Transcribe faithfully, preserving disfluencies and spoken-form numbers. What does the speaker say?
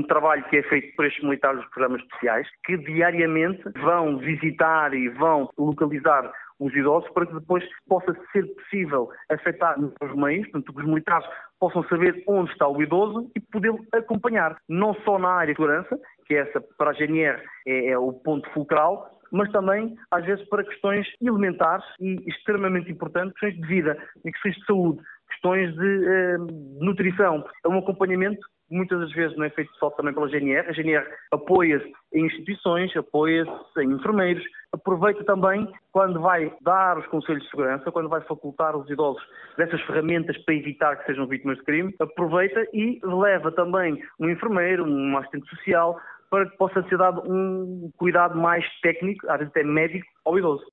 um trabalho que é feito por estes militares dos programas especiais, que diariamente vão visitar e vão localizar os idosos para que depois possa ser possível afetar os meios, portanto, que os militares possam saber onde está o idoso e poder acompanhar, não só na área de segurança, que essa para a G N R é, é o ponto fulcral, mas também, às vezes, para questões elementares e extremamente importantes, questões de vida, questões de saúde, questões de, eh, de nutrição. É um acompanhamento que muitas das vezes não é feito só também pela G N R. A G N R apoia-se em instituições, apoia-se em enfermeiros, aproveita também quando vai dar os conselhos de segurança, quando vai facultar os idosos dessas ferramentas para evitar que sejam vítimas de crime, aproveita e leva também um enfermeiro, um assistente social, para que possa ser dado um cuidado mais técnico, às vezes até médico, ao idoso.